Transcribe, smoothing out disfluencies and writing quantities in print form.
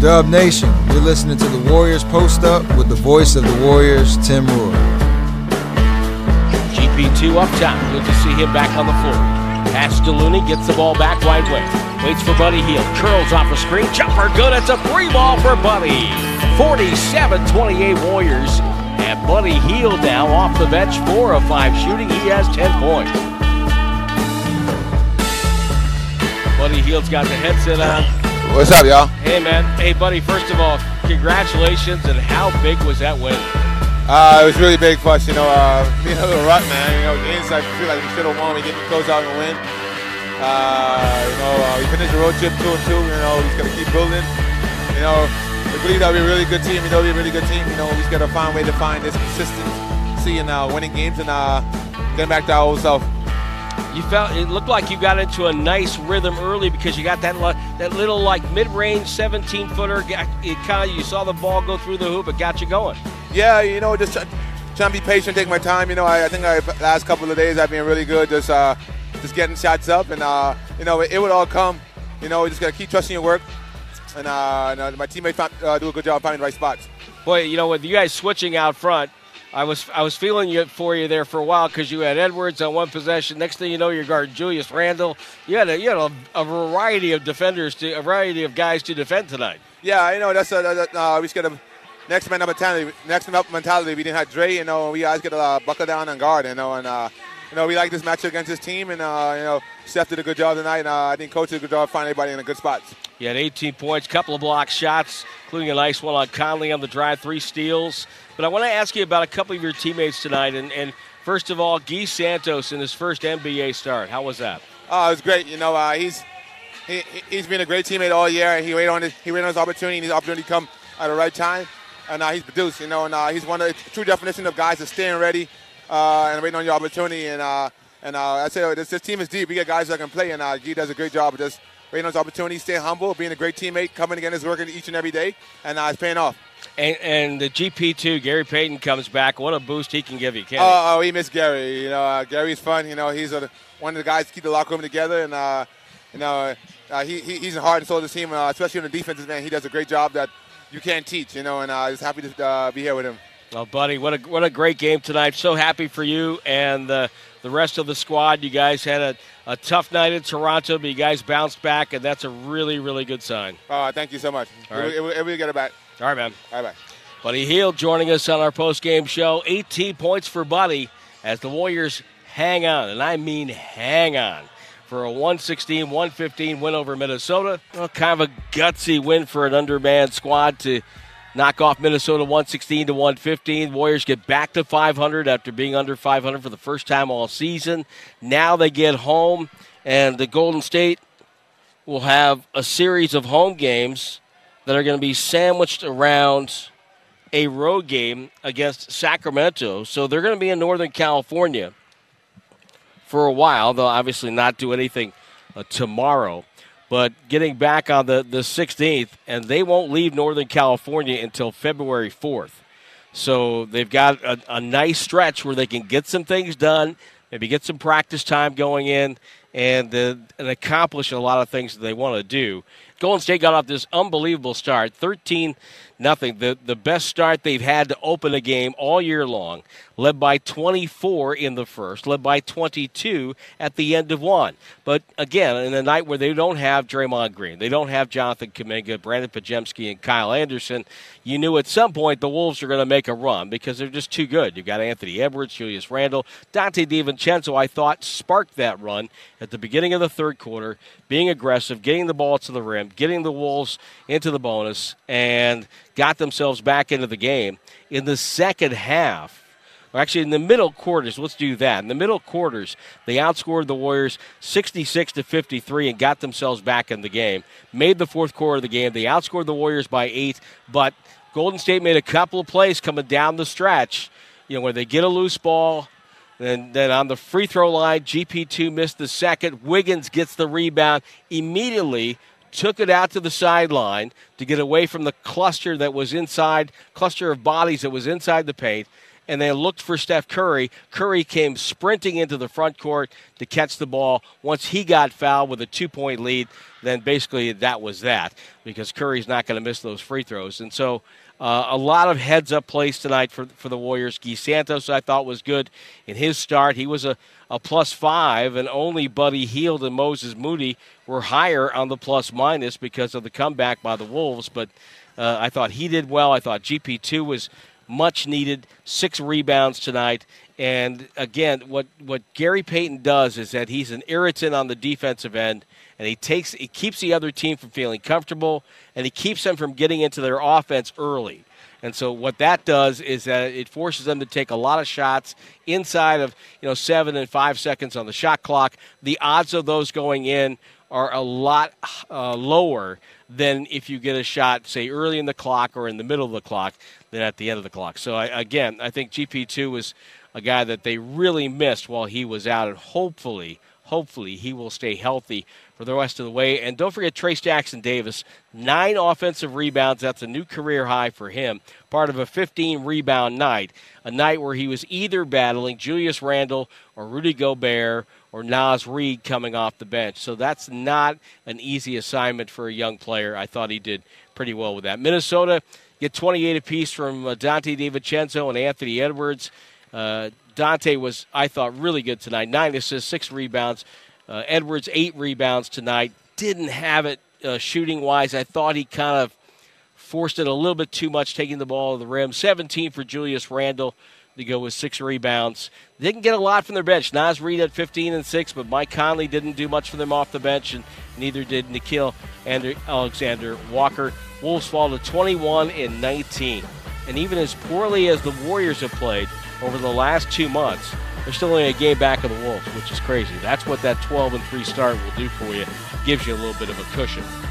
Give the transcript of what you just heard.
Dub Nation, you're listening to the Warriors Post Up with the voice of the Warriors, Tim Roy. GP2 up top. Good to see him back on the floor. Pass to Looney, gets the ball back wide way. Waits for Buddy Hield. Curls off a screen. Jumper good. It's a free ball for Buddy. 47-28 Warriors. And Buddy Hield now off the bench, 4 of 5 shooting. He has 10 points. Buddy Hield's got the headset on. What's up, y'all? Hey, man. Hey, Buddy, first of all, congratulations. And how big was that win? It was really big for us, being a little rut, man. Games I feel like we should have won. We get to close out and win. We finished the road trip 2-2. We just got to keep building. We believe that we're a really good team. We're a really good team. We just got to find a way to find this consistency in winning games and getting back to our old self. It looked like you got into a nice rhythm early because you got that little mid-range 17-footer. You saw the ball go through the hoop. It got you going. Yeah, just trying to be patient, take my time. I think last couple of days I've been really good, just getting shots up, and it would all come. You just gotta keep trusting your work, and my teammates do a good job finding the right spots. Boy, with you guys switching out front, I was feeling for you there for a while because you had Edwards on one possession. Next thing you know, you're guarding Julius Randle. You had a variety of defenders, a variety of guys to defend tonight. Yeah, that's we just got a next man up mentality. We didn't have Dre, we guys got to buckle down and guard, and we like this matchup against this team, and Steph did a good job tonight, and I think Coach did a good job finding everybody in a good spots. You had 18 points, couple of block shots, including a nice one on Conley on the drive, 3 steals. But I want to ask you about a couple of your teammates tonight, and first of all, Guy Santos in his first NBA start. How was that? Oh, it was great. He's been a great teammate all year. He waited on his opportunity, and his opportunity come at the right time. And he's produced, and he's one of the true definition of guys that's staying ready and waiting on your opportunity. And I say this team is deep. We got guys that can play, and Guy does a great job of just waiting on his opportunity, staying humble, being a great teammate, coming again, his work each and every day, and it's paying off. And the GP2, Gary Payton comes back. What a boost he can give you, Kenny. Oh, we miss Gary. Gary's fun. He's one of the guys to keep the locker room together, and he's the heart and soul of the team, especially on the defensive end. He does a great job that you can't teach, and just happy to be here with him. Well, buddy, what a great game tonight. So happy for you and the rest of the squad. You guys had a tough night in Toronto, but you guys bounced back, and that's a really, really good sign. Thank you so much. All right. We'll get it back. All right, man. All right, bye. Buddy Hield joining us on our post-game show. 18 points for Buddy as the Warriors hang on, and I mean hang on, for a 116-115 win over Minnesota. Well, kind of a gutsy win for an undermanned squad to knock off Minnesota 116-115. Warriors get back to 500 after being under 500 for the first time all season. Now they get home, and the Golden State will have a series of home games that are going to be sandwiched around a road game against Sacramento. So they're going to be in Northern California for a while. They'll obviously not do anything tomorrow. But getting back on the 16th, and they won't leave Northern California until February 4th. So they've got a nice stretch where they can get some things done, maybe get some practice time going in, and accomplish a lot of things that they want to do. Golden State got off this unbelievable start, 13-0, the best start they've had to open a game all year long, led by 24 in the first, led by 22 at the end of one. But again, in a night where they don't have Draymond Green, they don't have Jonathan Kuminga, Brandon Podziemski, and Kyle Anderson, you knew at some point the Wolves are going to make a run because they're just too good. You've got Anthony Edwards, Julius Randle, Dante DiVincenzo, I thought, sparked that run at the beginning of the third quarter, being aggressive, getting the ball to the rim, getting the Wolves into the bonus, and got themselves back into the game. In the second half, or actually in the middle quarters, let's do that. In the middle quarters, they outscored the Warriors 66-53 and got themselves back in the game. Made the fourth quarter of the game. They outscored the Warriors by 8, but Golden State made a couple of plays coming down the stretch, where they get a loose ball. Then on the free throw line, GP2 missed the second. Wiggins gets the rebound, immediately took it out to the sideline to get away from the cluster of bodies that was inside the paint, and they looked for Steph Curry. Curry came sprinting into the front court to catch the ball. Once he got fouled with a 2-point lead, then basically that was that, because Curry's not going to miss those free throws. And so a lot of heads-up plays tonight for the Warriors. Guy Santos, I thought, was good in his start. He was a +5, and only Buddy Hield and Moses Moody were higher on the plus-minus because of the comeback by the Wolves. But I thought he did well. I thought GP2 was much needed, 6 rebounds tonight. And, again, what Gary Payton does is that he's an irritant on the defensive end, and he keeps the other team from feeling comfortable, and he keeps them from getting into their offense early. And so what that does is that it forces them to take a lot of shots inside of 7 and 5 seconds on the shot clock. The odds of those going in are a lot lower than if you get a shot, say, early in the clock or in the middle of the clock than at the end of the clock. So, I think GP2 was a guy that they really missed while he was out, and hopefully he will stay healthy for the rest of the way. And don't forget Trayce Jackson-Davis, 9 offensive rebounds. That's a new career high for him, part of a 15-rebound night, a night where he was either battling Julius Randle or Rudy Gobert or Naz Reid coming off the bench. So that's not an easy assignment for a young player. I thought he did pretty well with that. Minnesota get 28 apiece from Dante DiVincenzo and Anthony Edwards. Dante was, I thought, really good tonight. 9 assists, 6 rebounds. Edwards, 8 rebounds tonight. Didn't have it shooting-wise. I thought he kind of forced it a little bit too much, taking the ball to the rim. 17 for Julius Randle to go with 6 rebounds. They didn't get a lot from their bench. Naz Reid had 15 and 6, but Mike Conley didn't do much for them off the bench, and neither did Nickeil Alexander-Walker. Wolves fall to 21 and 19. And even as poorly as the Warriors have played over the last 2 months, they're still only a game back of the Wolves, which is crazy. That's what that 12-3 start will do for you. Gives you a little bit of a cushion.